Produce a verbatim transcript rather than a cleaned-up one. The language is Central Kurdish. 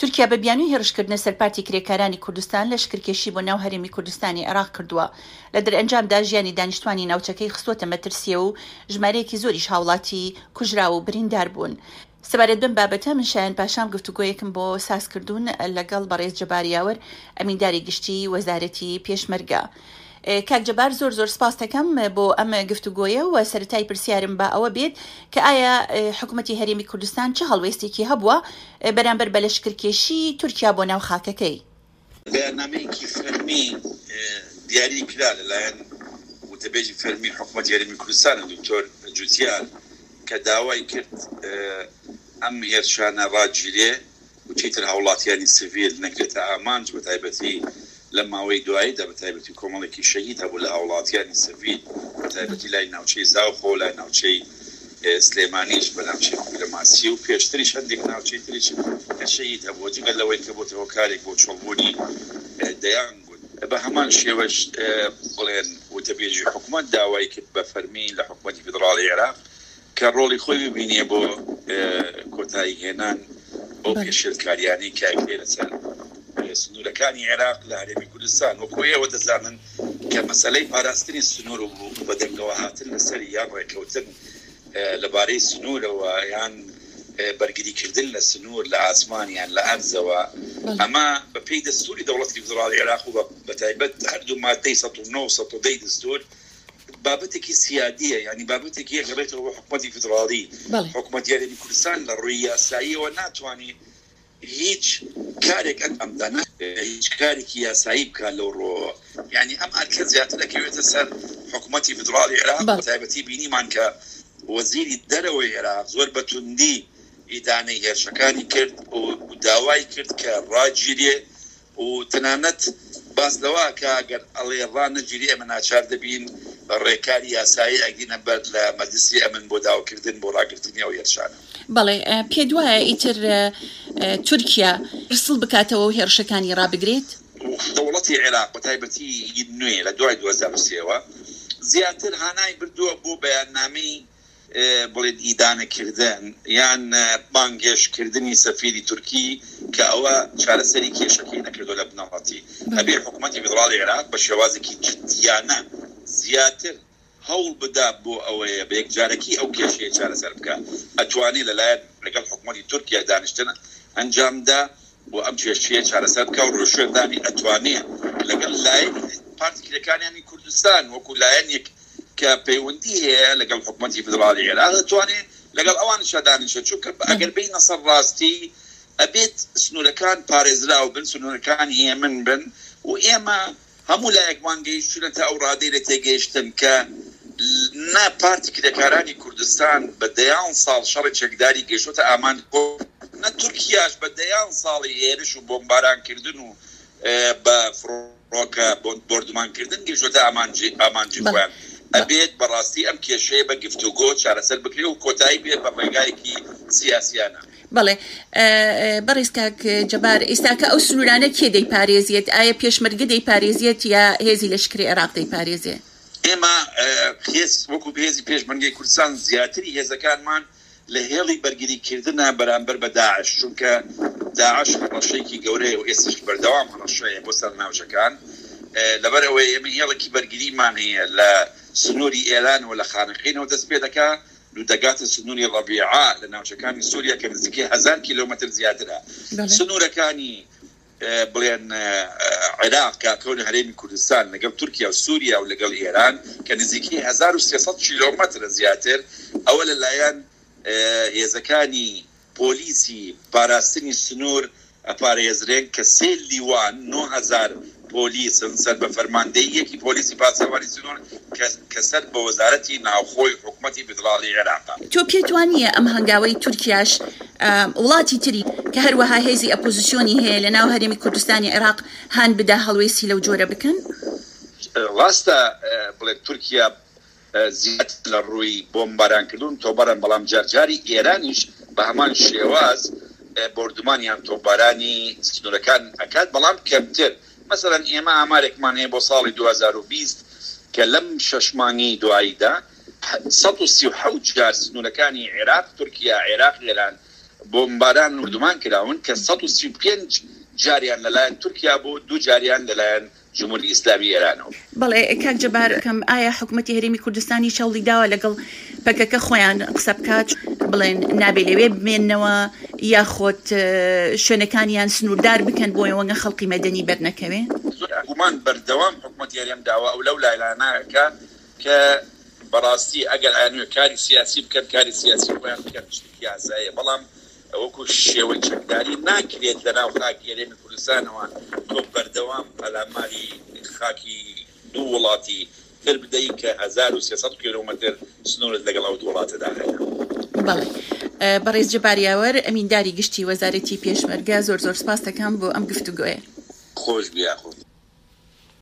تورکیا بە بیانووی هێرشکردنە سەرپارتی کرێکارانی کوردستان لە شکرکێشی بۆ ناو هەرێمی کوردستانی عێراق کردووە. لە دەرئەنجامدا ژیانی دانیشتوانی ناوچەکەی خستۆتە مەترسیە و ژمارەیەکی زۆریش هاوڵاتی کوژرا و بریندار بوون. سەبارەت بەم بابەتە من شایان پاشام گفتوگۆیەکم بۆ سازکردوون لەگەڵ بەڕێز جەباریاوەر ئەمینداری گشتی وەزارەتی پێشمەرگە. کاک جەبار زۆر زۆر سپاس دەکەم بۆ ئەم گفتوگۆیە و سەرەتای پرسیارم بە ئەوە بێت کە ئایا حکوومەتی هەرێمی کوردستان چه هەڵوێستێکی هەبووە بەرامبەر بە لەشکرکێشی تورکیا بۆ ناو خاکەکەی؟ بەیاننامەیەکی فەرمی دیاری کرا لەلایەن وتەبێژی فەرمی حکوومەتی هەرێمی کوردستان دکتۆر جوتیان کە داوای کرد ئەم هێرشانە ڕاجیرێ و چیتر هاوڵاتیانی سڤیل نەکرێتە ئامانج بە تایبەتی لە ماوەی دواییدا بە تایبەتی کۆمەڵێکی شەهید هەبوو لە هاوڵاتیانی سڤیل بە تایبەتی لای ناوچەی زاوخۆ لای ناوچەی سلێمانیش بە ناوچەی لەماسی و پێشتریش هەندێک ناوچەی تریش کە شەهید هەبووە جگەل لەوەی کە بۆتەوە کارێک بۆ چۆڵبوونی دەیان بوون. بە هەمان شێوەش بڵێن وتەبێژی حکوومەت داوای کرد بە فەرمی لە حکوومەتی فیدراڵی عێراق کە ڕۆڵی خۆی ببینێ بۆ کۆتایی هێنان بۆ پێشێلکاریانی کاکرێ لەسەر سنوورەکانی عێراق لە هەرێمی کوردستان وەکوەوە دەزانن کە مەسەلەی پاراستنی سنوور و بەدەنگەوە هاتن لەسەر یان ڕێکەوتن لەبارەی سنوورەوە یان بەرگریکردن لە سنوور لە ئاسمانیان لە ئەرزەوە ئەمە بە پێی دەستوری دەوڵەتی فیدراڵی عێراق و بەتایبەت هەردوو مادەی سەد و نۆ سەد و دەی دەستور بابەتێکی سیادیە، ینی بابەتێکی یەکەڕێتەوە بۆ حکوومەتی فیدراڵی حکوومەتی هەرێمی کوردستان لە ڕووی یاساییەوە ناتوانێت هیچ کارێک ئەمدا هیچ کارێکی یاسایی بکە لەو ڕۆ، یعنی ئەم ئەرکە زیاتر دەکەوێتە سەر حکوومەتی فیدراڵی عێراق بە تایبەتی بینیمان کە وەزیری دەرەوەی عێراق زۆر بەتوندی ئیدانەی هێرشەکانی کرد و داوای کرد کە ڕاگیرێ و تەنانەت باس لەوە کە ئەگەر ئەڵێ ڕانەگیری ئەمە ناچار دەبین ڕێکاری یاسایی ئەگینە بەر لە مەجلیسی ئەمن بۆ داواکردن بۆ ڕاگررتنی ئەو هێرشانە. بەڵێ پێ دوایە ئیتر تورکیا ڕسڵ بکاتەوە و هێرشەکانی ڕابگرێت؟ دەوڵەتی عێراق بە تایبەتی نوێ لە دوای دوو هەزار و سێەوە زیاتر هانای بردووە بۆ بەیاننامەی بڵێن ئیدانەکردن یان بانگێشکردنی سەفیری تورکی کە ئەوە چارەسەری کێشەکەی نەکردو لە بنەڕەتی ئەبێ حکوومەتی فیدراڵی عێراق بە شێوازێکی جدیانە زیاتر هەوڵ بدا بۆ ئەوەیە بە یەکجارەکی ئەو کێشەیە چارەسەر بکە ئەتوانێت لەلایەن لەگەڵ حکوومەتی تورکیا دانیشتن ئەنجامدا بۆ ئەم کێشەیە چارەسەر بکە و ڕۆژێردانی ئەتوانێت لەگەڵ لایەن پارتی کرێکارانی کوردستان وەکو لایەنێک کە پەیوەندی هەیە لەگەڵ حکوومەتی فیدراڵی عێراق دەتوانێت لەگەڵ ئەوانشدا دانیشە، چونکە ئەگەر بینە سەر ڕاستی ئەبێت سنوورەکان پارێزرا و بن سنوورەکانی هێمن بن و ئێمە هەموو لایەکمان گەیشتونە تا ئەو ڕادەی لە تێگەیشتن کە نا پارتی کرێکارانی کوردستان بە دەیان ساڵ شەڕی چەکداری گەیشتۆتە ئامان نە تورکیاش بە دەیان ساڵی هێرش و بۆمبارانکردن و بە فڕۆکە بۆردمانکردن گەیشتۆتە ئامانجی خۆیان. ئەبێت بەڕاستی ئەم کێشەیە بە گفتوگۆ چارەسەر بکرێ و کۆتایی بێت بە ڕێگایەکی سیاسیانە. بەڵێ بەڕێز کاک جەبار ئێستاکە ئەو سنوورانە کێ دەیپارێزیێت؟ ئایا پێشمەرگە دەیپارێزیێت یا هێزی لەشکری عێراق دەیپارێزێ؟ ئێمە هێز وەکو هێزی پێشمەرگەی کوردستان زیاتری هێزەکانمان لە هێڵی بەرگریکردنە بەرامبەر بە داعش، چونکە داعش هەڕەشەیەکی گەورەیە و ئێستش بەردەوام هەڕەشەیە بۆ سەر ناوچەکان، لەبەرەوەی ئێمە هێڵێکی بەرگریمان هەیە لە سنووری ئێلان و لە خانەقینەوە دەست پێ دەکا دوو دەگاتە سنووری ڕەبیعا لە ناوچەکانی سووریا کە نزیکەی هەزار کیلۆمەتر زیاترە. سنوورەکانی بڵێن عێراق کاکەونە هەرێمی کوردستان لەگەڵ تورکیا و سووریا و لەگەڵ ئێران کە نزیکەی هەزار و سێسەد کیلۆمەترە زیاتر، ئەوە لەلایەن هێزەکانی پۆلیسی پاراستنی سنوور ئەپارێزرێن کە سێ لیوان نۆ هەزار پۆلیسن سەر بە فەرماندەیەکی پۆلیسی پاسەوانی سنوور کە سەر بە وەزارەتی ناوخۆی حکوومەتی فیدراڵی عێراقا. تۆ پێت وانییە ئەم هەنگاوەی تورکیاش وڵاتی تری کە هەروەها هێزی ئەپۆزیسیۆنی هەیە لە ناو هەرێمی کوردستانی عێراق هان بدا هەڵوێستی لەو جۆرە بکەن؟ ڕاستە بڵێ تورکیا زیات لە ڕووی بۆمبارانکردن تۆباران، بەڵام جارجاری ئێرانیش بە هەمان شێواز بردمانیان تۆبارانی سنوورەکان ئەکات، بەڵام کەمتر. مثلا ئێمە ئامارێکمان هەیە بۆ ساڵی دوو هەزار و بیست کە لەم شەشمانی دواییدا سەد و سی و حەوت جار سنوورەکانی عێراق، تورکیا، عێراق، ئێران بۆمباران نردومان کراون کە سەد و سی و پێنج جاریان لەلایەن تورکیا بۆ دوو جاریان لەلایەن جمهوری ئیسلامی ئێرانەوە. بەڵێ کاک جەبار کەم ئایا حکوومەتی هەرێمی کوردستانی چاوڵی داوە لەگەڵ پەکەکە خۆیان قسە بکات بڵێن نابێ لەوێ بمێننەوە یاخۆت شوێنەکانیان سنووردار بکەن بۆ ئەوەنگە خەڵقی مەدەنی بەرنەکەوێ؟ گومان بەردەوام حکوومەتی هەرێم داوە ئەو لەو لایلانەکە کە بەڕاستی ئەگەر ئاینوێ کاری سیاسی بکەن کاری سیاسی خۆیان بکەن شتێکی ئازایە، بەڵام وەکو شێوەی چەکداری ناکرێت لە ناو خاکی هەرێمی کوردستانەوە تۆ بەردەوام پەلاماری خاکی دوو وڵاتی تر بدەی کە هەزار و سێسەد کیلۆمەتر سنوورت لەگەڵ ئەو دوو وڵاتەدا هەیە. بەڵێ بەڕێز جەباریاوەر ئەمینداری گشتی وەزارەتی پێشمەرگە زۆر زۆر سپاس دەکەم بۆ ئەم گفتوگۆیە. خۆش بیاخۆ.